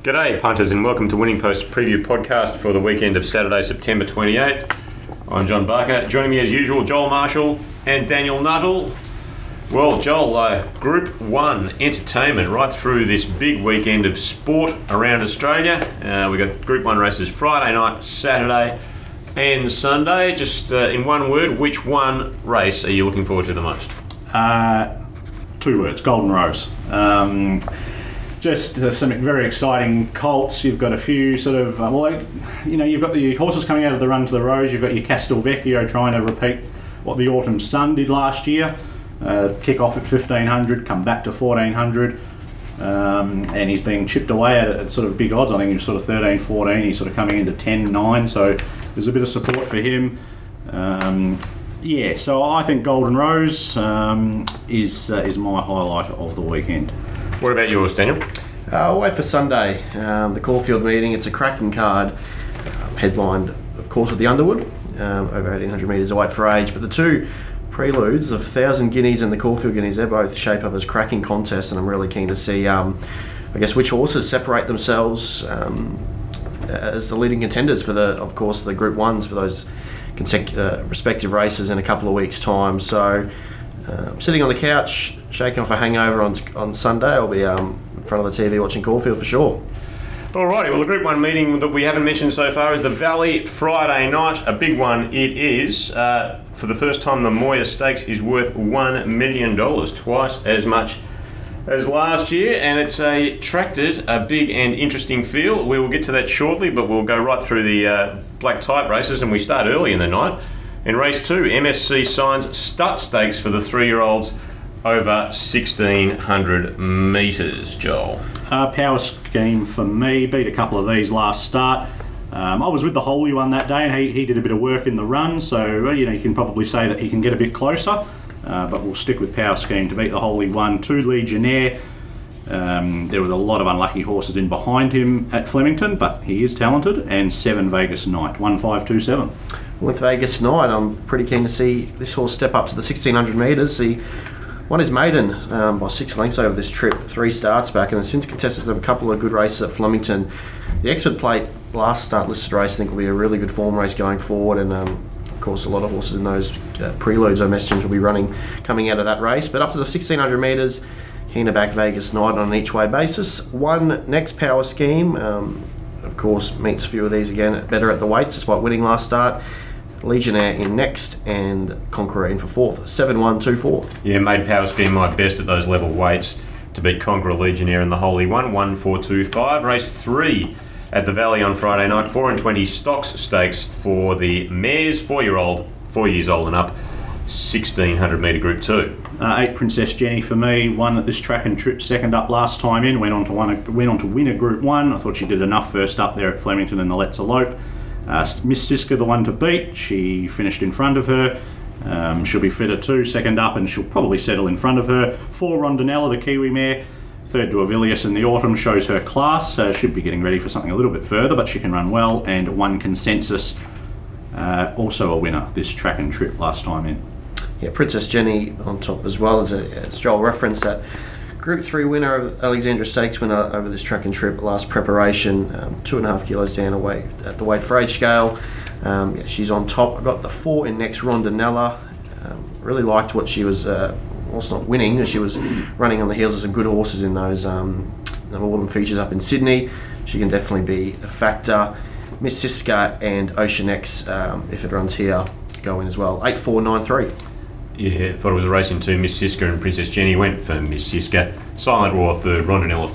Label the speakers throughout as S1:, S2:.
S1: G'day punters and welcome to Winning Post's preview podcast for the weekend of Saturday, September 28th. I'm John Barker. Joining me as usual, Joel Marshall and Daniel Nuttall. Well, Joel, Group 1 entertainment right through this big weekend of sport around Australia. We've got Group 1 races Friday night, Saturday and Sunday. Just in one word, which one race are you looking forward to the most?
S2: 2 words, Golden Rose. Just some very exciting colts. You've got a few sort of, you've got the horses coming out of the run to the Rose. You've got your Castelvecchio trying to repeat what the Autumn Sun did last year. Kick off at 1500, come back to 1400, and he's being chipped away at sort of big odds. I think he's sort of 13, 14. He's sort of coming into 10, 9. So there's a bit of support for him. So I think Golden Rose is my highlight of the weekend.
S1: What about yours, Daniel?
S3: I'll wait for Sunday, the Caulfield meeting. It's a cracking card, headlined, of course, with the Underwood, over 1800 metres, a weight for age. But the two preludes, the 1,000 Guineas and the Caulfield Guineas, they both shape up as cracking contests, and I'm really keen to see, which horses separate themselves as the leading contenders for the Group 1s for those respective races in a couple of weeks' time. So, sitting on the couch, shaking off a hangover on Sunday, I'll be in front of the TV watching Caulfield for sure.
S1: Alrighty, well, the Group 1 meeting that we haven't mentioned so far is the Valley Friday night. A big one it is. For the first time, the Moir Stakes is worth $1 million, twice as much as last year, and it's attracted a big and interesting field. We will get to that shortly, but we'll go right through the black type races, and we start early in the night. In race 2, MSC Signs Stud Stakes for the 3-year-olds over 1,600 metres, Joel.
S2: Power scheme for me, beat a couple of these last start. I was with the Holy One that day, and he did a bit of work in the run, so you can probably say that he can get a bit closer, but we'll stick with Power scheme to beat the Holy One. 2 Legionnaire. There was a lot of unlucky horses in behind him at Flemington, but he is talented, and 7 Vegas Knight, 1527.
S3: With Vegas Knight, I'm pretty keen to see this horse step up to the 1,600 metres. He won his maiden by 6 lengths over this trip, 3 starts back, and has since contested a couple of good races at Flemington. The Expert Plate last start listed race, I think, will be a really good form race going forward, and of course a lot of horses in those preludes I mentioned will be running coming out of that race. But up to the 1,600 metres, keen to back Vegas Knight on an each-way basis. One Next Power scheme, of course, meets a few of these again better at the weights despite winning last start. Legionnaire in next and Conqueror in for fourth. 7-1-2-4.
S1: Yeah, made Power Scheme my best at those level weights to beat Conqueror, Legionnaire and the Holy One. 1-4-2-5. Race 3 at the Valley on Friday night. 4 and 20 Stocks Stakes for the mares, 4 years old and up. 1,600 metre Group 2.
S2: 8 Princess Jenny for me, won at this track and trip, second up last time in, went on to win a Group 1. I thought she did enough first up there at Flemington in the Let's Elope. Miss Siska, the one to beat, she finished in front of her. She'll be fitter too, second up, and she'll probably settle in front of her. 4 Rondinella, the Kiwi mare, third to Avilius in the autumn, shows her class. Should be getting ready for something a little bit further, but she can run well. And 1 Consensus, also a winner this track and trip last time in.
S3: Yeah, Princess Jenny on top as well, as Joel referenced, that Group 3 winner of Alexandra Stakes winner over this track and trip last preparation, 2.5 kilos down away at the weight for age scale. She's on top. I got the 4 in next, Rondinella. Really liked what she was, also not winning, she was running on the heels of some good horses in those autumn features up in Sydney. She can definitely be a factor. Miss Siska and Ocean X, if it runs here, go in as well. 8-4-9-3.
S1: Yeah, thought it was a race in 2. Miss Siska and Princess Jenny went for Miss Siska. Silent War third, Rondinella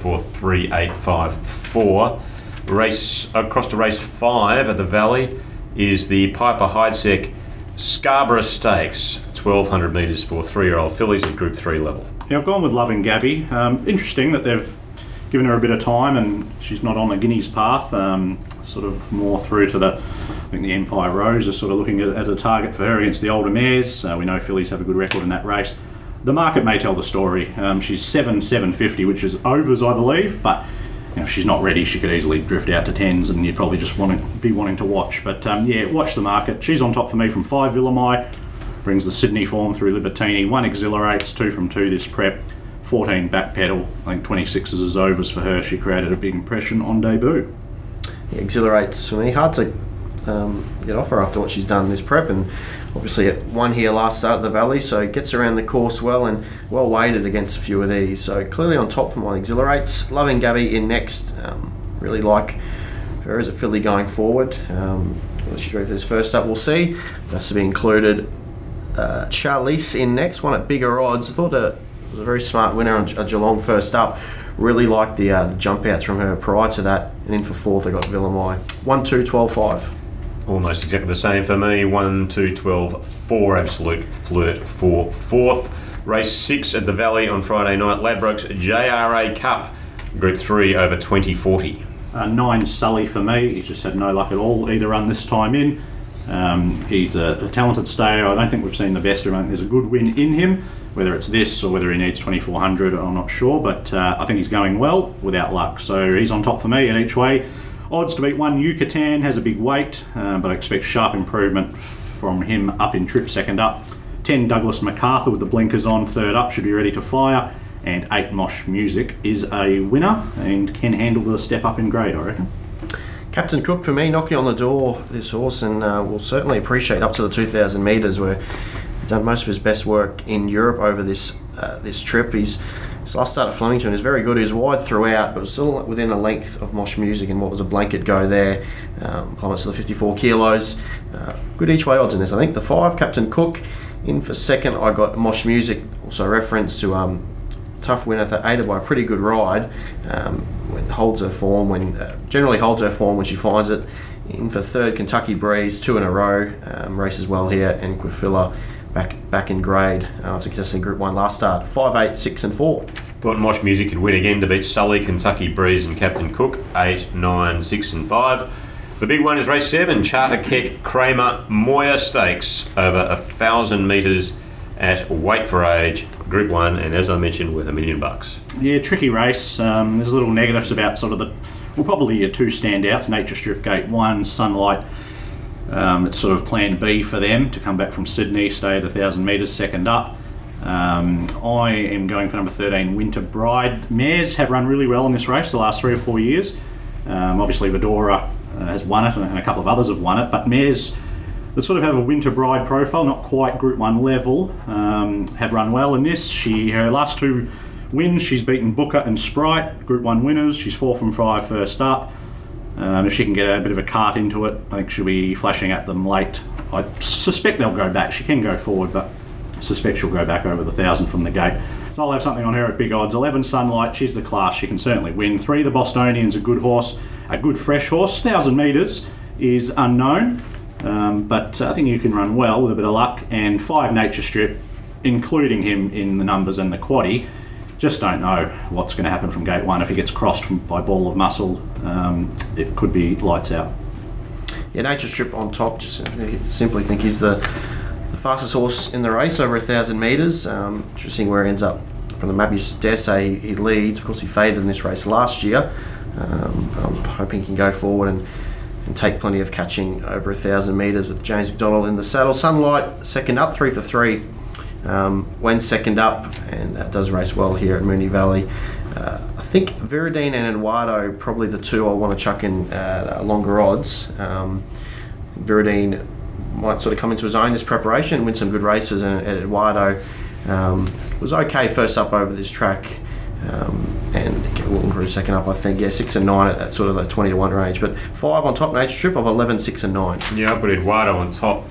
S1: 4-3-8-5-4. Race across to race 5 at the Valley is the Piper Heidsieck Scarborough Stakes, 1,200 metres for 3-year-old fillies at Group 3 level.
S2: Yeah, I've gone with Loving Gabby. Interesting that they've given her a bit of time and she's not on the Guineas path, sort of more through to the Empire Rose is sort of looking at a target for her against the older mares. We know fillies have a good record in that race. The market may tell the story. She's 750, which is overs, I believe, but if she's not ready, she could easily drift out to 10s and you'd probably just be wanting to watch. But watch the market. She's on top for me from 5 Villamai, brings the Sydney form through Libertini. 1 Exhilarates, 2 from 2 this prep. 14 back pedal, I think 26 is overs for her. She created a big impression on debut.
S3: Yeah, exhilarates for me. Hard to get off her after what she's done in this prep, and obviously it won here last start at the Valley, so gets around the course well and well weighted against a few of these. So clearly on top from my exhilarates. Loving Gabby in next. Really like her as a filly going forward. Whether she's ready for this first up, we'll see. Has to be included. Charlize in next, one at bigger odds. I thought it was a very smart winner on Geelong first up. Really liked the jump outs from her prior to that, and in for fourth I got Villamai. 1, 2, 12, 5.
S1: Almost exactly the same for me. 1, 2, 12, 4 Absolute Flirt for fourth. Race 6 at the Valley on Friday night. Ladbrokes JRA Cup, Group 3 over 2040.
S2: 9 Sully for me. He's just had no luck at all either run this time in. He's a talented stayer. I don't think we've seen the best of him. There's a good win in him. Whether it's this or whether he needs 2400, I'm not sure, but I think he's going well without luck. So he's on top for me in each way. Odds to beat 1 Yucatan, has a big weight, but I expect sharp improvement from him up in trip second up. 10 Douglas MacArthur with the blinkers on third up, should be ready to fire. And 8 Mosh Music is a winner and can handle the step up in grade, I reckon.
S3: Captain Cook for me, knocking on the door, this horse, and will certainly appreciate up to the 2,000 metres, where he's done most of his best work in Europe over this trip. His last start at Flemington is very good. He was wide throughout, but was still within a length of Mosh Music in what was a blanket go there. Plummets to the 54 kilos. Good each way odds in this. I think the 5, Captain Cook. In for second, I got Mosh Music, also reference to tough winner, aided by a pretty good ride. When holds her form, generally holds her form when she finds it. In for third, Kentucky Breeze, 2 in a row, races well here, and Quifilla back in grade after contesting Group 1 last start. 5, 8, 6 and 4.
S1: Thought Mosh Music could win again to beat Sully, Kentucky Breeze and Captain Cook. 8, 9, 6 and 5. The big one is race 7, Charter Keck Kramer Moya Stakes over 1,000 metres at weight for age, Group 1, and as I mentioned, worth $1 million.
S2: Yeah, tricky race. There's little negatives about sort of probably your 2 standouts, Nature Strip Gate 1, Sunlight. It's sort of plan B for them to come back from Sydney, stay at 1,000 metres second up. I am going for number 13, Winter Bride. Mares have run really well in this race the last 3 or 4 years. Obviously Vedora has won it, and a couple of others have won it, but mares that sort of have a Winter Bride profile, not quite Group 1 level, have run well in this. Her last 2 wins, she's beaten Booker and Sprite, Group 1 winners. She's 4 from 5 first up. If she can get a bit of a cart into it, I think she'll be flashing at them late. I suspect they'll go back. She can go forward, but I suspect she'll go back over the 1,000 from the gate. So I'll have something on her at big odds. 11 Sunlight, she's the class. She can certainly win. 3 the Bostonian's a good horse, a good fresh horse. 1,000 metres is unknown. But I think you can run well with a bit of luck. And 5 Nature Strip, including him in the numbers and the quaddie. Just don't know what's going to happen from gate 1. If he gets crossed by Ball of Muscle, it could be lights out.
S3: Yeah, Nature Strip on top, just simply think he's the fastest horse in the race over 1,000 metres. Interesting where he ends up from the map. You dare say he leads. Of course, he faded in this race last year. I'm hoping he can go forward and take plenty of catching over 1,000 metres with James McDonald in the saddle. Sunlight, second up, 3 for 3. When second up, and that does race well here at Moonee Valley. I think Viridine and Eduardo probably the 2 I want to chuck in longer odds. Viridine might sort of come into his own this preparation, win some good races, and Eduardo was okay first up over this track. And will improve second up, I think. Yeah, 6 and 9 at sort of the 20 to 1 range. But 5 on top, Nature Strip of 11, 6 and 9.
S1: Yeah, I put Eduardo on top.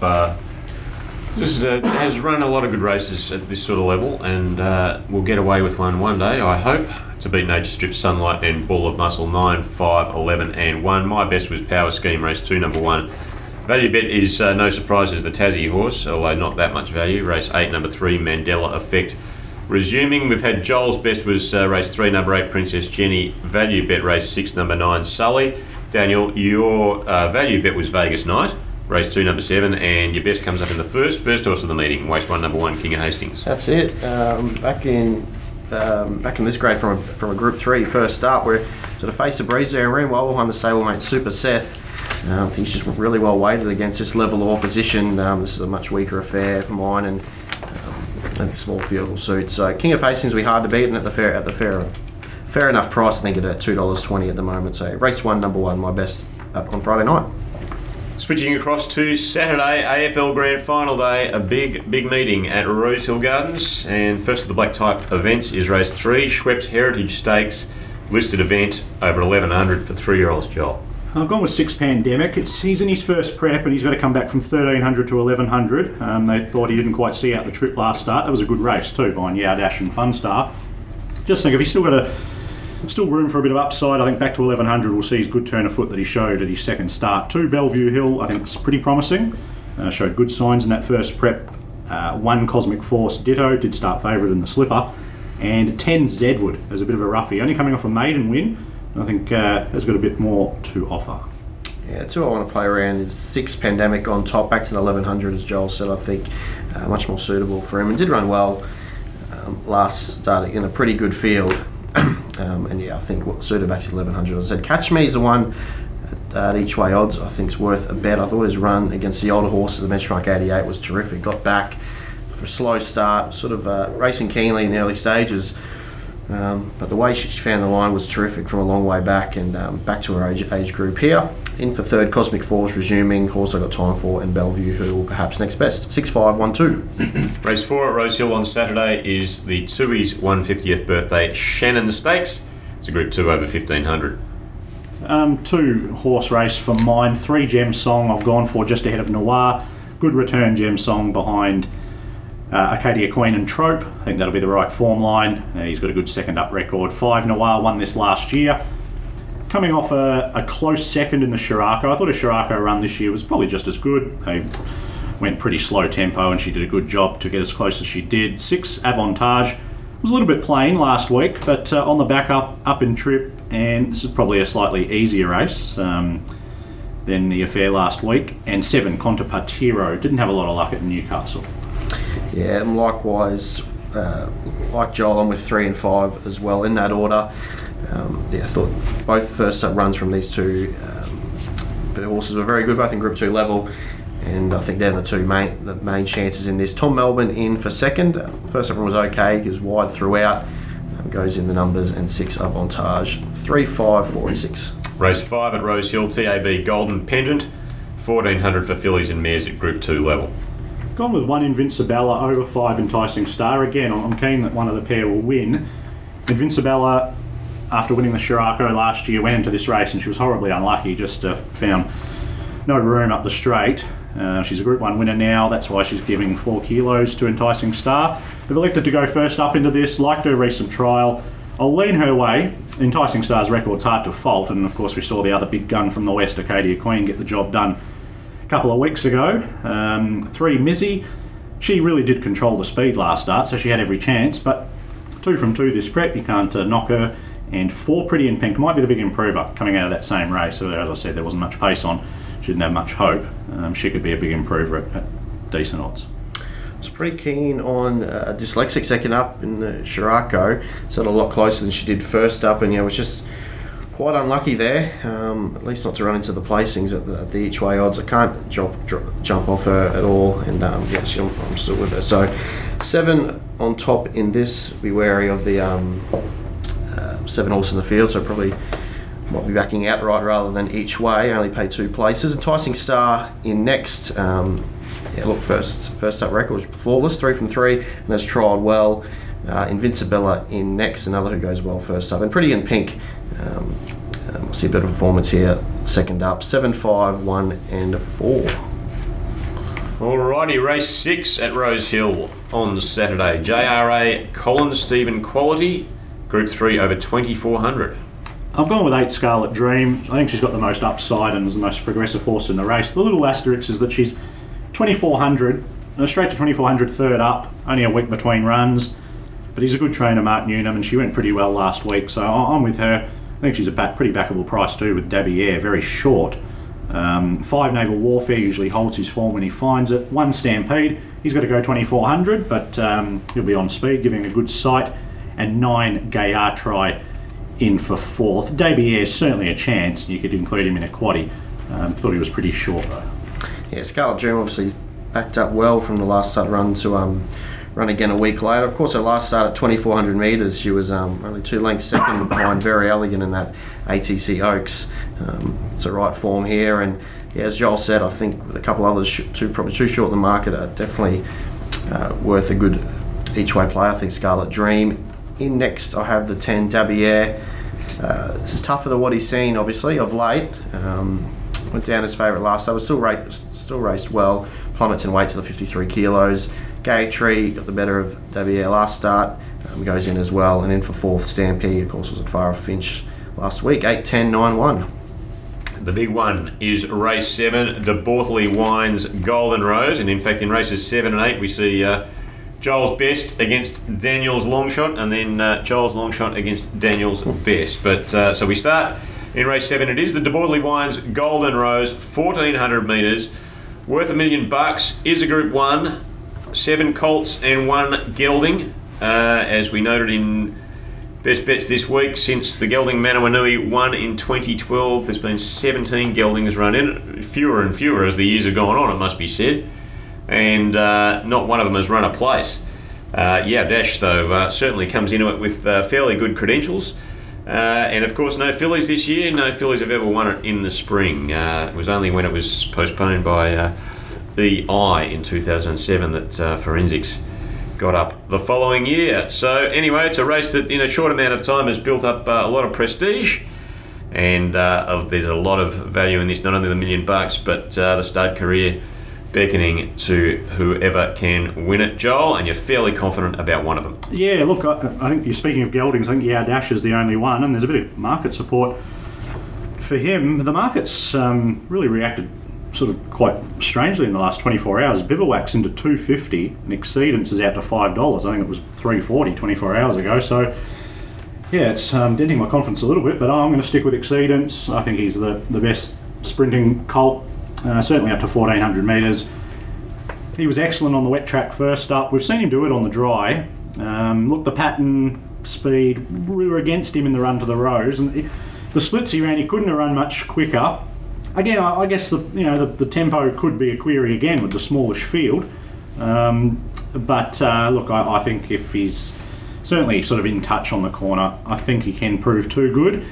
S1: Has run a lot of good races at this sort of level, and will get away with one day, I hope, to beat Nature Strip, Sunlight and Ball of Muscle. 9, 5, 11 and 1. My best was Power Scheme, race 2, number 1. Value bet is no surprise, is the Tassie horse, although not that much value. Race 8, number 3, Mandela Effect. Resuming, we've had Joel's best was race 3, number 8, Princess Jenny. Value bet, race 6, number 9, Sully. Daniel, your value bet was Vegas Night, race 2, number 7, and your best comes up in the first horse of the meeting, race 1, number 1, King of Hastings.
S3: That's it. Back in this grade from a Group 3 first up, where sort of faced the breeze there and ran well behind the stablemate Super Seth. I think he's just really well weighted against this level of opposition. This is a much weaker affair for mine, and think small field will suit. So King of Hastings will be hard to beat, and at the fair enough price, I think at $2.20 at the moment. So race 1, number 1, my best up on Friday night.
S1: Switching across to Saturday, AFL Grand Final Day, a big meeting at Rosehill Gardens. And first of the black type events is race 3, Schweppes Heritage Stakes, listed event over 1100 for 3-year-olds, Joel.
S2: I've gone with 6 Pandemic. He's in his first prep and he's got to come back from 1300 to 1100. They thought he didn't quite see out the trip last start. That was a good race too, behind Yowdash and Funstar. Just think if he's still room for a bit of upside, I think back to 1100 we'll see his good turn of foot that he showed at his second start. 2 Bellevue Hill, I think it's pretty promising. Showed good signs in that first prep. 1 Cosmic Force Ditto, did start favourite in the slipper. And 10 Zedwood as a bit of a roughie, only coming off a maiden win. I think has got a bit more to offer.
S3: Yeah, 2 I want to play around is 6 Pandemic on top, back to the 1100 as Joel said. I think much more suitable for him, and did run well last start in a pretty good field. And yeah, I think what suited back to 1100. As I said, Catch Me is the one at each way odds I think is worth a bet. I thought his run against the older horses, the Benchmark 88, was terrific. Got back for a slow start, sort of racing keenly in the early stages. But the way she found the line was terrific from a long way back, and back to her age group here. In for 3rd, Cosmic Force resuming, horse I got time for, and Bellevue Hill perhaps next best. 6-5-1-2.
S1: Race 4 at Rosehill on Saturday is the Tui's 150th birthday Shannon Stakes. It's a Group 2 over 1500.
S2: 2 horse race for mine. 3 Gem Song I've gone for just ahead of Noir. Good return Gem Song behind Acadia Queen and Trope. I think that'll be the right form line. He's got a good second up record. 5 Noir won this last year. Coming off a close second in the Shirako. I thought a Shirako run this year was probably just as good. They went pretty slow tempo and she did a good job to get as close as she did. 6 Avantage was a little bit plain last week, but on the back up in trip, and this is probably a slightly easier race than the affair last week. And 7 Contapatiro didn't have a lot of luck at Newcastle.
S3: Yeah, and likewise, like Joel, I'm with 3 and 5 as well in that order. I thought both first up runs from these 2 the horses were very good, both in Group 2 level, and I think they're the main chances in this. Tom Melbourne in for 2nd. First up run was okay, he was wide throughout, goes in the numbers, and 6 Avantage. 3, 5, 4 and 6.
S1: Race 5 at Rosehill, TAB Golden Pendant, 1400 for fillies and mares at Group 2 level.
S2: Gone with 1 Invincibella over 5 Enticing Star. Again, I'm keen that one of the pair will win. Invincibella, after winning the Shirako last year, went into this race and she was horribly unlucky, just found no room up the straight. She's a Group 1 winner now, that's why she's giving 4 kilos to Enticing Star. They've elected to go first up into this, liked her recent trial. I'll lean her way. Enticing Star's record's hard to fault, and of course we saw the other big gun from the West, Acadia Queen, get the job done a couple of weeks ago. 3 Mizzy, she really did control the speed last start, so she had every chance, but 2 from 2 this prep, you can't knock her. And 4 Pretty in Pink might be the big improver coming out of that same race. So as I said, there wasn't much pace on. She didn't have much hope. She could be a big improver at decent odds.
S3: I was pretty keen on a Dyslexic second up in the Shirako. It's a lot closer than she did first up, and was just quite unlucky there. At least not to run into the placings at the each way odds. I can't jump off her at all, and I'm still with her. So 7 on top in this. Be wary of the 7 horses in the field, so probably might be backing outright rather than each way. Only pay 2 places. Enticing Star in next. First up record was flawless, 3 from 3, and has trialled well. Invincibella in next, another who goes well first up, and Pretty in Pink. We'll see a bit of performance here. Second up, 7, 5, 1 and 4.
S1: Alrighty, race 6 at Rosehill on Saturday. JRA Colin Stephen Quality, Group 3 over 2400.
S2: I've gone with 8 Scarlet Dream. I think she's got the most upside and is the most progressive horse in the race. The little asterisk is that she's 2400, straight to 2400 third up, only a week between runs. But he's a good trainer, Mark Newnham, and she went pretty well last week, so I'm with her. I think she's a pretty backable price too with Dabby Air, very short. 5 Naval Warfare usually holds his form when he finds it. 1 Stampede, he's got to go 2400, but he'll be on speed, giving a good sight. And 9 Gaillard Try in for 4th. Dabby Air's certainly a chance. You could include him in a quaddie. Thought he was pretty short though.
S3: Yeah, Scarlet Dream obviously backed up well from the last start run to run again a week later. Of course, her last start at 2,400 metres, she was only 2 lengths second behind Very Elegant in that ATC Oaks. It's the right form here, and yeah, as Joel said, I think with a couple others probably too short in the market are definitely worth a good each-way play. I think Scarlet Dream. In next, I have the 10 Dabier. This is tougher than what he's seen, obviously, of late. Went down his favourite last start, but still raced well. Plummets in weight to the 53 kilos. Gaytree got the better of Dabier last start. Goes in as well, and in for fourth. Stampede, of course, wasn't far off Finch last week. 8-10-9-1.
S1: The big one is race 7, the Bortley Wines Golden Rose, and in fact in races 7 and 8 we see Joel's Best against Daniel's Longshot, and then Joel's Longshot against Daniel's Best. But so we start in race 7. It is the De Bortley Wines Golden Rose, 1,400 metres, worth $1 million. Is a Group 1, 7 colts and 1 gelding, as we noted in Best Bets this week. Since the gelding Manawanui won in 2012, there's been 17 geldings run in. Fewer and fewer as the years have gone on, it must be said. And not one of them has run a place. Dash, though, certainly comes into it with fairly good credentials. And of course, no fillies this year. No fillies have ever won it in the spring. It was only when it was postponed by the Eye in 2007 that Forensics got up the following year. So anyway, it's a race that in a short amount of time has built up a lot of prestige, and there's a lot of value in this, not only the $1 million, but the stud career beckoning to whoever can win it. Joel, and you're fairly confident about one of them.
S2: Yeah, look, I think you're speaking of geldings. I think Dash is the only one, and there's a bit of market support for him. The market's really reacted sort of quite strangely in the last 24 hours. Bivouac's into $2.50 and Exceedance is out to $5. I think it was $3.40 24 hours ago. So yeah, it's denting my confidence a little bit, but I'm going to stick with Exceedance. I think he's the best sprinting colt, certainly up to 1,400 metres. He was excellent on the wet track first up. We've seen him do it on the dry. Look, the pattern, speed, we were against him in the run to the Rose, and the splits he ran, he couldn't have run much quicker. Again, I guess the tempo could be a query again with the smallish field, but look, I think if he's certainly sort of in touch on the corner, I think he can prove too good.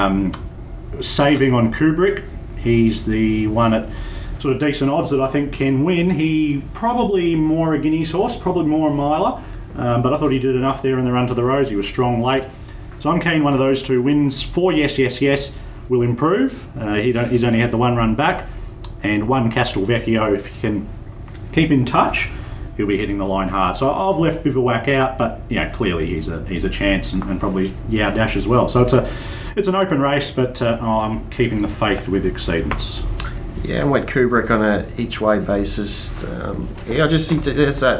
S2: Saving on Kubrick, he's the one at sort of decent odds that I think can win. He probably more a Guineas horse, probably more a miler, but I thought he did enough there in the run to the Rose. He was strong late, so I'm keen one of those two wins. 4 Yes will improve. He's only had the one run back, and 1 Castelvecchio, if he can keep in touch, he'll be hitting the line hard. So I've left Bivouac out, but clearly he's a chance, and probably Dash as well. So it's an open race, but I'm keeping the faith with Exceedance.
S3: Yeah, and went Kubrick on a each way basis. I just think there's that.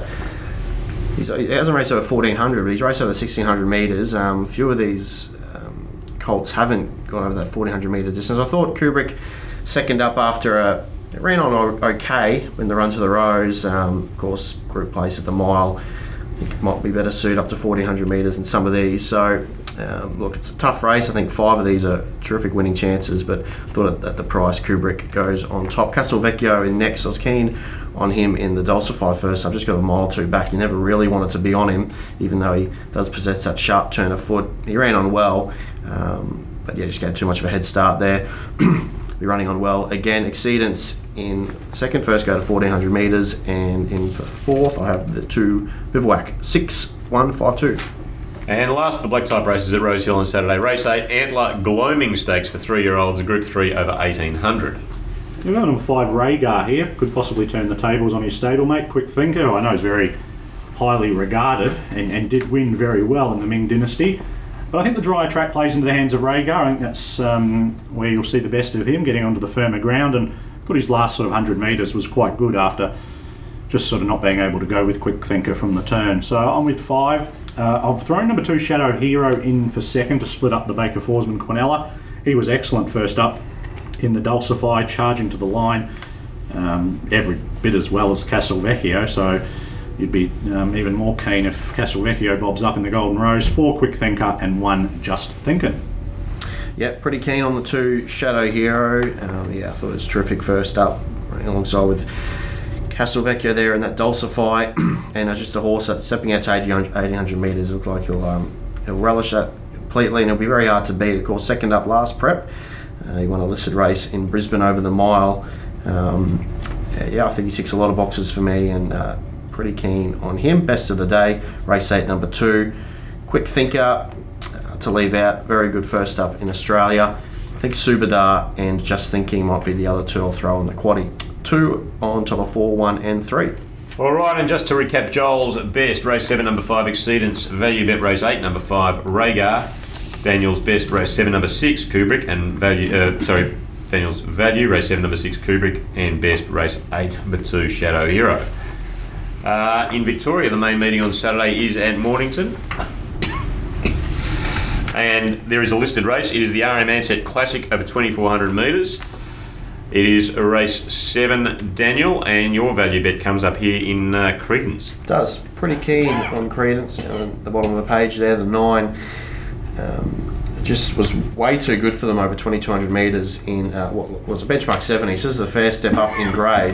S3: He hasn't raced over 1,400, but he's raced over 1,600 metres. A few of these colts haven't gone over that 1,400 metre distance. I thought Kubrick second up after it ran on okay when the run to the Rose. Of course, group place at the mile. I think it might be better suited up to 1,400 metres than some of these. So, look, it's a tough race. I think 5 of these are terrific winning chances, but I thought at the price, Kubrick goes on top. Castelvecchio in next. I was keen on him in the Dulcify first. I've just got a mile or two back. You never really wanted to be on him, even though he does possess that sharp turn of foot. He ran on well, but just gave too much of a head start there. Be running on well again. Exceedance in second. First go to 1,400 metres, and in for fourth I have the 2 Bivouac. 6, 1, 5, 2.
S1: And last of the black type races at Rosehill on Saturday. Race 8, Antler Gloaming Stakes for 3-year-olds, Group 3 over 1,800.
S2: We've got number 5 Rhaegar here. Could possibly turn the tables on his stablemate, Quick Thinker, who I know is very highly regarded and did win very well in the Ming Dynasty. But I think the dry track plays into the hands of Rhaegar. I think that's where you'll see the best of him, getting onto the firmer ground, and put his last sort of 100 metres was quite good after just sort of not being able to go with Quick Thinker from the turn. So I'm with 5. I've thrown number 2 Shadow Hero in for second to split up the Baker Forsman Quinella. He was excellent first up in the Dulcify, charging to the line every bit as well as Castelvecchio, so you'd be even more keen if Castelvecchio bobs up in the Golden Rose. 4 Quick Thinker and 1 Just Thinking.
S3: Yeah, pretty keen on the 2 Shadow Hero. I thought it was terrific first up, running alongside with Castelvecchio there in that Dulcify, and just a horse that's stepping out to 1800 metres. It looks like he'll relish that completely, and it'll be very hard to beat. Of course, second up last prep. He won a listed race in Brisbane over the mile. I think he ticks a lot of boxes for me, and pretty keen on him. Best of the day, race 8, number 2. Quick thinker to leave out. Very good first up in Australia. I think Subadar and Just Thinking might be the other 2 I'll throw in the quaddie. 2 on to the 4, 1 and 3.
S1: All right, and just to recap, Joel's best, race 7, number 5, Exceedance, value bet, race 8, number 5, Rhaegar. Daniel's best, race 7, number 6, Kubrick, and Daniel's value, race 7, number 6, Kubrick, and best, race 8, number 2, Shadow Hero. In Victoria, the main meeting on Saturday is at Mornington. And there is a listed race. It is the RM Ansett Classic over 2,400 metres. It is a race 7, Daniel, and your value bet comes up here in Credence.
S3: Does. Pretty keen on Credence. On the bottom of the page there, the 9. Just was way too good for them over 2,200 metres in what was a benchmark 70. So this is a fair step up in grade.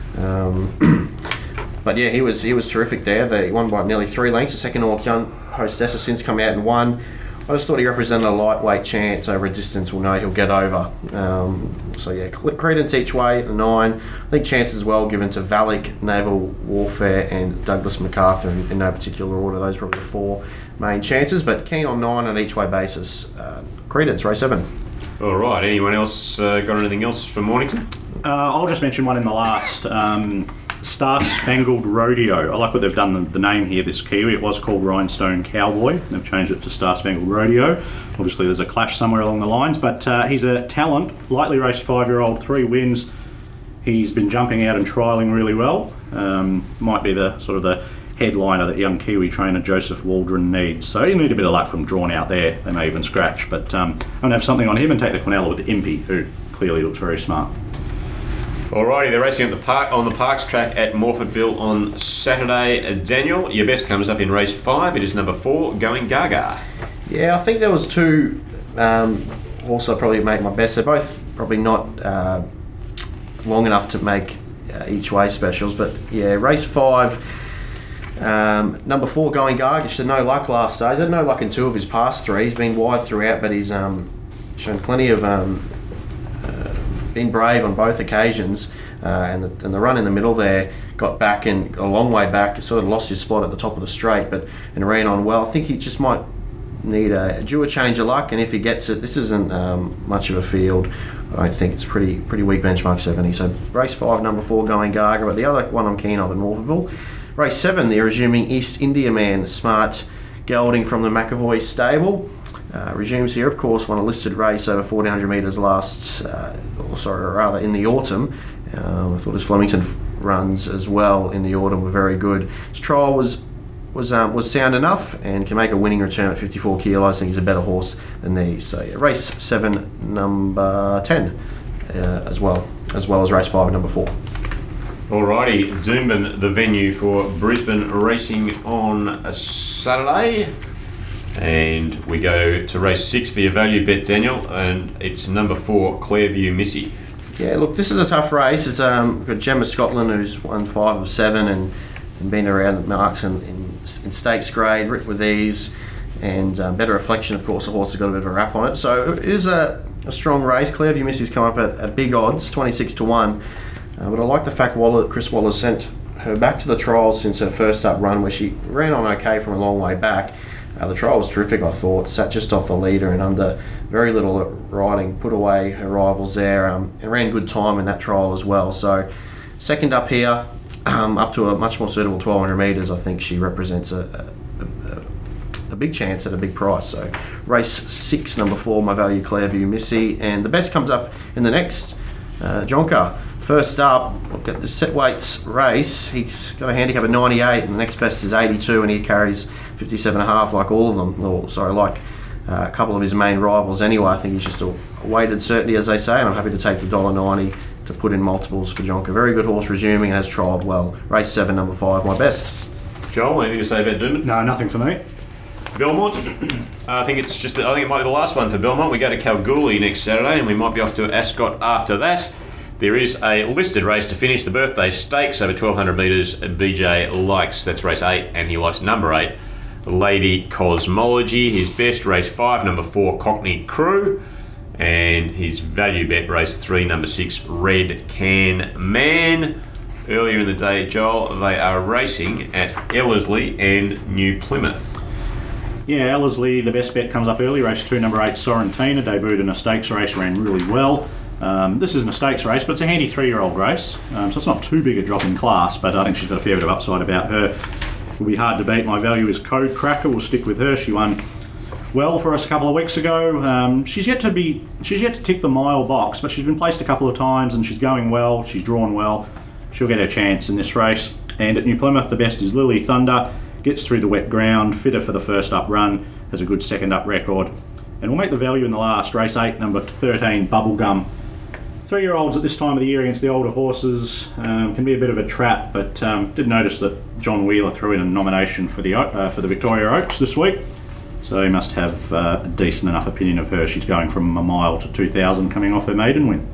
S3: But yeah, he was terrific there. They won by nearly 3 lengths. The second Young Hostess has since come out and won. I just thought he represented a lightweight chance over a distance we'll know he'll get over. Credence each way, the 9. I think chances as well given to Valak, Naval Warfare and Douglas MacArthur in no particular order. Those are probably the 4 main chances, but keen on 9 on each way basis. Credence, race 7.
S1: All right, anyone else got anything else for Mornington?
S2: I'll just mention one in the last. Star Spangled Rodeo. I like what they've done, the name here, this Kiwi. It was called Rhinestone Cowboy. They've changed it to Star Spangled Rodeo. Obviously there's a clash somewhere along the lines, but he's a talent, lightly raced 5-year-old, 3 wins. He's been jumping out and trialling really well. Might be the sort of the headliner that young Kiwi trainer Joseph Waldron needs. So you need a bit of luck from drawn out there. They may even scratch, but I'm going to have something on him and take the Quinella with Impy, who clearly looks very smart.
S1: Alrighty, they're racing at the Parks track at Morfordville on Saturday. Daniel, your best comes up in race 5. It is number 4, Going Gaga.
S3: Yeah, I think there was 2 also probably make my best. They're both probably not long enough to make each way specials, but yeah, race 5, number 4, Going Gaga. Just had no luck last day. He's had no luck in 2 of his past 3. He's been wide throughout, but he's shown plenty of been brave on both occasions, and the run in the middle there got back and a long way back, sort of lost his spot at the top of the straight, and ran on well. I think he just might need a change of luck, and if he gets it, this isn't much of a field. I think it's pretty weak benchmark 70. So race 5, number 4, Going Gaga, but the other one I'm keen on in Morphettville. Race 7, the resuming East India Man, Smart Gelding from the McAvoy stable. Resumes here, of course, won a listed race over 1,400 metres in the autumn. I thought his Flemington runs as well in the autumn were very good. His trial was sound enough and can make a winning return at 54 kilos. I think he's a better horse than these. So yeah, race 7, number 10, as well as race 5, number 4.
S1: Alrighty, Doomben, the venue for Brisbane racing on a Saturday. And we go to race 6 for your value bet, Daniel, and it's number 4, Clairview Missy.
S3: Yeah, look, this is a tough race. It's we've got Gemma Scotland, who's won 5 of 7 and been around at marks in stakes grade, ripped with ease, and better reflection, of course. The horse has got a bit of a wrap on it. So it is a strong race. Clairview Missy's come up at big odds, 26 to 1. But I like the fact Chris Waller sent her back to the trials since her first up run, where she ran on okay from a long way back. The trial was terrific, I thought. Sat just off the leader and under very little riding, put away her rivals there, and ran good time in that trial as well. So second up here, up to a much more suitable 1,200 metres, I think she represents a big chance at a big price. So race 6, number 4, my value, Clairview Missy. And the best comes up in the next, Jonker. First up, look at the set weights race. He's got a handicap of 98, and the next best is 82, and he carries 57.5 like all of them. Like a couple of his main rivals anyway. I think he's just a weighted certainty, as they say, and I'm happy to take the $1.90 to put in multiples for Jonker. Very good horse, resuming, and has trialled well. Race 7, number 5, my best.
S1: Joel, anything to say about Doomben?
S2: No, nothing for me.
S1: Belmont. I think it might be the last one for Belmont. We go to Kalgoorlie next Saturday, and we might be off to Ascot after that. There is a listed race to finish the birthday stakes over 1200 metres. BJ likes, that's race 8, and he likes number 8, Lady Cosmology. His best, race 5, number 4, Cockney Crew. And his value bet, race 3, number 6, Red Can Man. Earlier in the day, Joel, they are racing at Ellerslie and New Plymouth.
S2: Yeah, Ellerslie, the best bet comes up early. Race 2, number 8, Sorrentina, debuted in a stakes race, ran really well. This isn't a stakes race, but it's a handy 3-year-old race, so it's not too big a drop in class, but I think she's got a fair bit of upside about her. Will be hard to beat. My value is Code Cracker. We'll stick with her. She won well for us a couple of weeks ago. She's yet to tick the mile box, but she's been placed a couple of times and she's going well. She's drawn well. She'll get her chance in this race. And at New Plymouth, the best is Lily Thunder. Gets through the wet ground, fitter for the first up run, has a good second up record. And we'll make the value in the last, race 8, number 13, Bubblegum. 3-year-olds at this time of the year against the older horses can be a bit of a trap, but did notice that John Wheeler threw in a nomination for the Victoria Oaks this week, so he must have a decent enough opinion of her. She's going from a mile to 2,000 coming off her maiden win.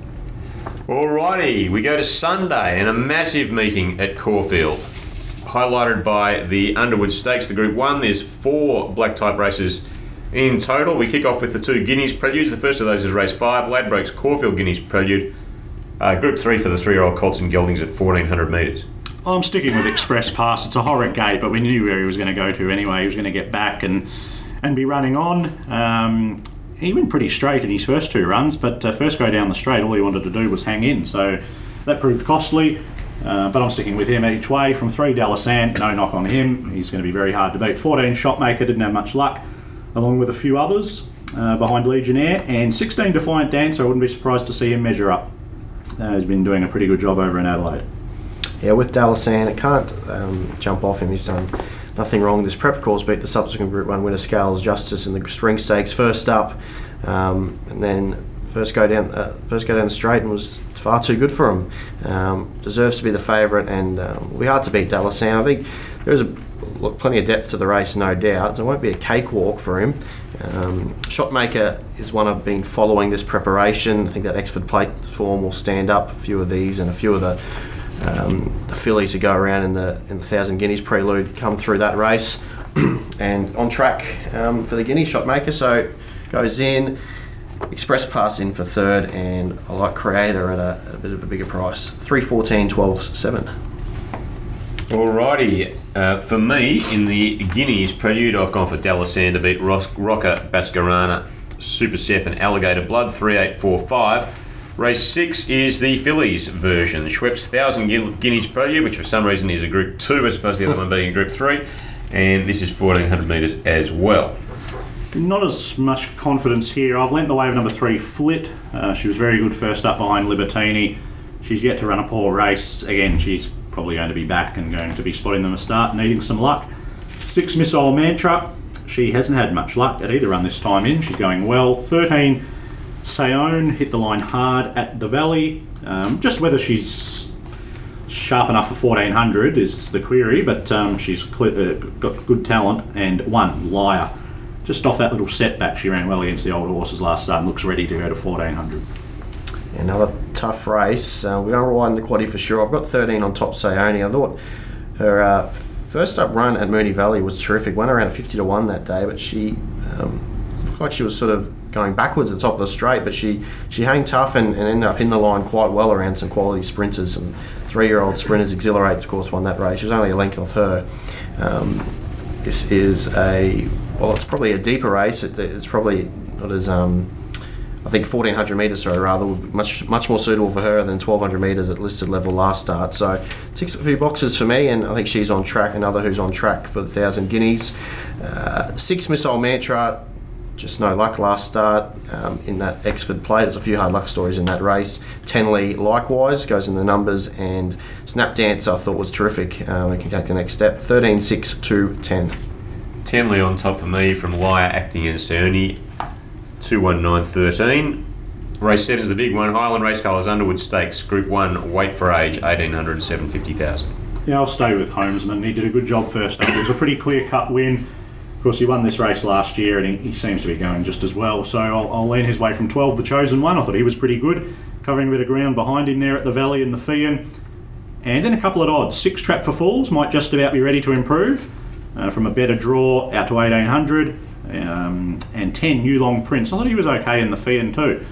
S1: Alrighty, we go to Sunday and a massive meeting at Caulfield, highlighted by the Underwood Stakes, the Group 1. There's 4 black type races in total. We kick off with the 2 Guineas Preludes. The first of those is race 5, Ladbrokes Caulfield Guineas Prelude. Group 3 for the 3-year-old colts and geldings at 1,400 metres.
S2: I'm sticking with Express Pass. It's a horrid gate, but we knew where he was going to go to anyway. He was going to get back and be running on. He went pretty straight in his first 2 runs, but first go down the straight, all he wanted to do was hang in, so that proved costly. But I'm sticking with him each way. From 3, Dalasant, no knock on him. He's going to be very hard to beat. 14, Shopmaker, didn't have much luck, along with a few others behind Legionnaire. And 16, Defiant Dancer, I wouldn't be surprised to see him measure up. He's been doing a pretty good job over in Adelaide.
S3: Yeah, with Dalasant, it can't jump off him. He's done nothing wrong. This prep course beat the subsequent Group 1 winner, Scales Justice, in the Spring Stakes first up, and then first go down the straight, and was far too good for him. Deserves to be the favourite, and will be hard to beat Dalasant. I think there is plenty of depth to the race, no doubt. It won't be a cakewalk for him. Shotmaker is one I've been following this preparation. I think that Exford Plate form will stand up. A few of these and a few of the fillies who go around in the 1,000 Guineas Prelude come through that race, and on track for the Guineas Shotmaker. So goes in. Express Pass in for 3rd, and I like Creator at a bit of a bigger price. 3.14, 12.7.
S1: Alrighty, for me in the Guineas Prelude, I've gone for Dalasant to beat Rocker, Bascarana, Super Seth, and Alligator Blood. 3.845. Race 6 is the fillies version, Schweppes 1,000 Guineas Prelude, which for some reason is a Group 2 as opposed to the other one being a Group 3, and this is 1,400 metres as well.
S2: Not as much confidence here. I've lent the way of number 3, Flit. She was very good first up behind Libertini. She's yet to run a poor race. Again, she's probably going to be back and going to be spotting them a start, needing some luck. 6, Missile Mantra. She hasn't had much luck at either run this time in. She's going well. 13, Sayone, hit the line hard at the Valley. Just whether she's sharp enough for 1,400 is the query, but she's got good talent. And 1, Liar. Just off that little setback, she ran well against the older horses last start and looks ready to go to 1,400.
S3: Another tough race. We're going to rely on the quaddie for sure. I've got 13 on Top Sayone. I thought her first up run at Moonee Valley was terrific. Went around 50-1 that day, but she looked like she was sort of going backwards at the top of the straight, but she hung tough and ended up hitting the line quite well around some quality sprinters. Some 3-year-old sprinters. Exhilarates, of course, won that race. She was only a length off her. This is it's probably a deeper race. It's probably not as, I think 1,400 metres, so rather, much more suitable for her than 1,200 metres at listed level last start. So ticks a few boxes for me, and I think she's on track. Another who's on track for the 1,000 Guineas. 6, Missile Mantra, just no luck last start in that Exford Plate. There's a few hard luck stories in that race. Tenley likewise goes in the numbers, and Snap Dance I thought was terrific. We can take the next step. 13, 6, 2, 10.
S1: Tenley on top for me from Liar, Acting and Cerny. 21913. Race 7 is the big one. Highland Race Colours Underwood Stakes, Group 1, weight for age, 1,800, 750,000.
S2: Yeah, I'll stay with Homesman. He did a good job first up. It was a pretty clear-cut win. Of course, he won this race last year, and he seems to be going just as well. So I'll lean his way from 12, The Chosen One. I thought he was pretty good. covering a bit of ground behind him there at the Valley and the Fian. And then a couple of odds. 6 Trap for Falls might just about be ready to improve from a better draw out to 1800. And 10 Yulong Prince. I thought he was okay in the Fian too.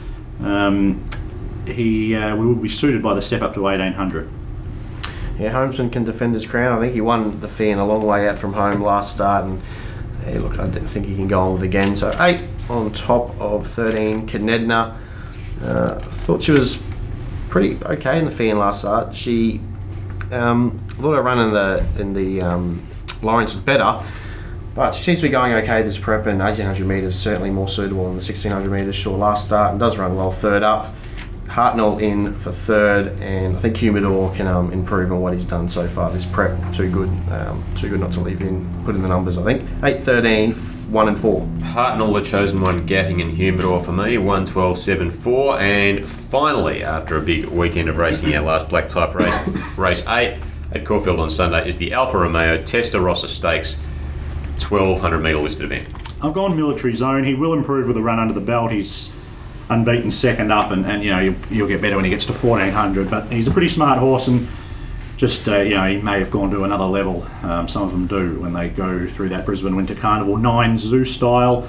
S2: He will be suited by the step up to 1800.
S3: Yeah, Homesman can defend his crown. I think he won the Fian a long way out from home last start, and yeah, look, I think he can go on with it again. So 8 on top of 13. Knedna. Thought she was pretty okay in the Fian last start. She thought her run in the Lawrence was better, but she seems to be going okay this prep, and 1800 metres certainly more suitable than the 1600 metres. Sure, last start, and does run well third up. Hartnell in for third, and I think Humidor can improve on what he's done so far this prep. Too good not to leave in. Put in the numbers, I think. 8, 13, 1 and 4.
S1: Hartnell, the chosen one, Gatting and Humidor for me, 1, 12, 7, 4. And finally, after a big weekend of racing, our last black type race, race 8 at Caulfield on Sunday, is the Alfa Romeo Testarossa Stakes 1200 metre listed event.
S2: I've gone Military Zone. He will improve with a run under the belt. He's unbeaten second up, and you'll get better when he gets to 1400. But he's a pretty smart horse, and just he may have gone to another level. Some of them do when they go through that Brisbane Winter Carnival 9 Zoo style.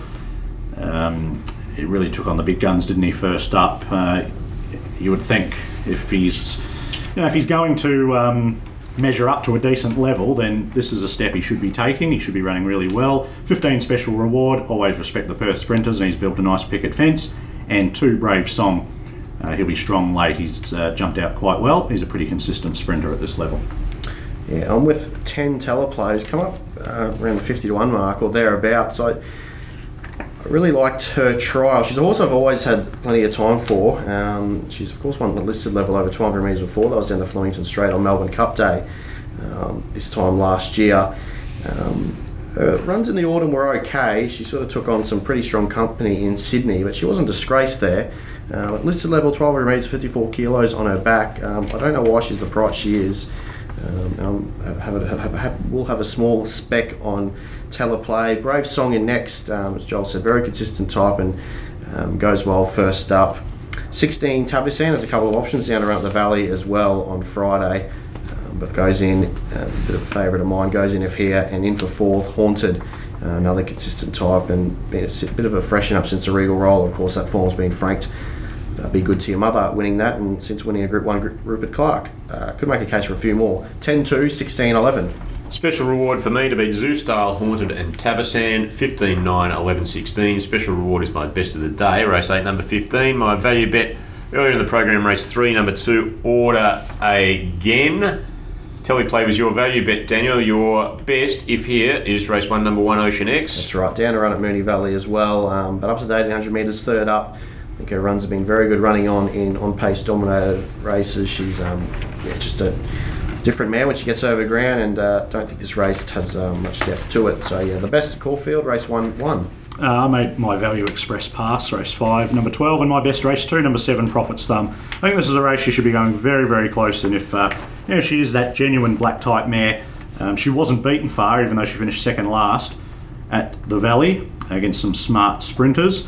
S2: It really took on the big guns, didn't he? First up, you would think if he's going to measure up to a decent level, then this is a step he should be taking. He should be running really well. 15 Special Reward, always respect the Perth sprinters, and he's built a nice picket fence. And 2 Brave Song, he'll be strong late. He's jumped out quite well. He's a pretty consistent sprinter at this level.
S3: Yeah, I'm with 10 teleplays, come up around the 50 to 1 mark or thereabouts. I really liked her trial. She's a horse I've always had plenty of time for. She's of course won the listed level over 200 metres before. That was down the Flemington Straight on Melbourne Cup Day this time last year. Her runs in the autumn were okay. She sort of took on some pretty strong company in Sydney, but she wasn't disgraced there. Listed level 1200 metres, 54 kilos on her back. I don't know why she's the price she is. We'll have a small spec on teleplay. Brave Song in next, as Joel said, very consistent type and goes well first up. 16 Tavisan has a couple of options down around the Valley as well on Friday. But goes in, a bit of a favourite of mine, goes in if here, and in for 4th, Haunted, another consistent type, and been a bit of a freshen up since the Regal Roll. Of course, that form's been franked. Be good to your mother winning that, and since winning a Group 1 Rupert Clark. Could make a case for a few more. 10-2, 16-11.
S1: Special reward for me to beat Zoo Style, Haunted and Tavisan, 15, 9, 11, 16. Special reward is my best of the day, race 8, number 15. My value bet earlier in the program, race 3, number 2, Order Again. Teleplay was your value bet, Daniel. Your best, if here, is race 1, number 1, Ocean X.
S3: That's right, down to run at Moonee Valley as well, but up to 1800 metres, third up. I think her runs have been very good running on pace dominated races. She's just a different man when she gets over ground, and don't think this race has much depth to it. So yeah, the best at Caulfield, race 1 won.
S2: I made my value express pass, race 5, number 12, and my best race 2, number 7, Prophet's Thumb. I think this is a race she should be going very, very close, and if she is that genuine black type mare, she wasn't beaten far, even though she finished second last at the Valley against some smart sprinters.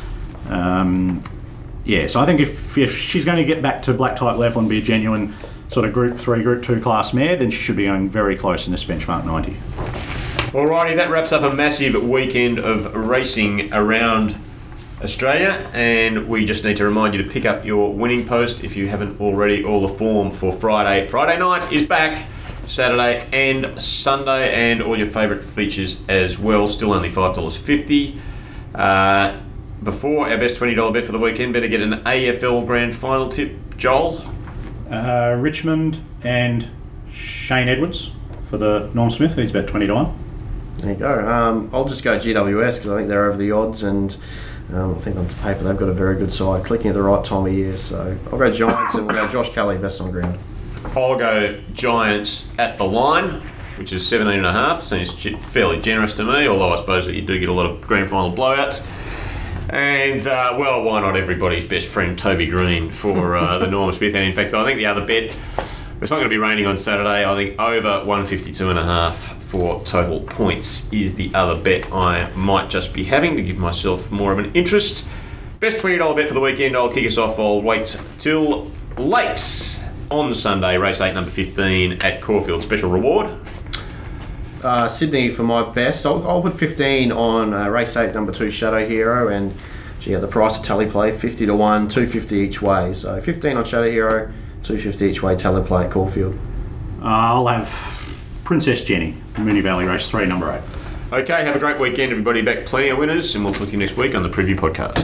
S2: So I think if she's going to get back to black type level and be a genuine sort of Group 3, Group 2 class mare, then she should be going very close in this benchmark 90.
S1: Alrighty, that wraps up a massive weekend of racing around Australia, and we just need to remind you to pick up your winning post if you haven't already. All the form for Friday. Friday night is back, Saturday and Sunday, and all your favourite features as well. Still only $5.50. Before our best $20 bet for the weekend, better get an AFL Grand Final tip, Joel.
S2: Richmond and Shane Edwards for the Norm Smith. He's about 20 to 1.
S3: There you go. I'll just go GWS because I think they're over the odds, and I think on paper they've got a very good side, clicking at the right time of year. So I'll go Giants, and we'll go Josh Kelly best on ground.
S1: I'll go Giants at the line, which is 17.5. Seems fairly generous to me, although I suppose that you do get a lot of grand final blowouts. And, why not everybody's best friend Toby Green for the Norm Smith. And in fact, I think the other bet, it's not going to be raining on Saturday. I think over 152.5 for total points is the other bet I might just be having to give myself more of an interest. Best $20 bet for the weekend. I'll kick us off. I'll wait till Late on Sunday, race 8, number 15 at Caulfield. Special reward.
S3: Sydney for my best. I'll put 15 on race 8, number 2, Shadow Hero, and at the price of tally play, 50 to 1, 250 each way. So 15 on Shadow Hero, 250 each way tally play at Caulfield.
S2: I'll have Princess Jenny, Moonee Valley Race 3, number 8.
S1: Okay, have a great weekend, everybody. Back plenty of winners, and we'll talk to you next week on the Preview Podcast.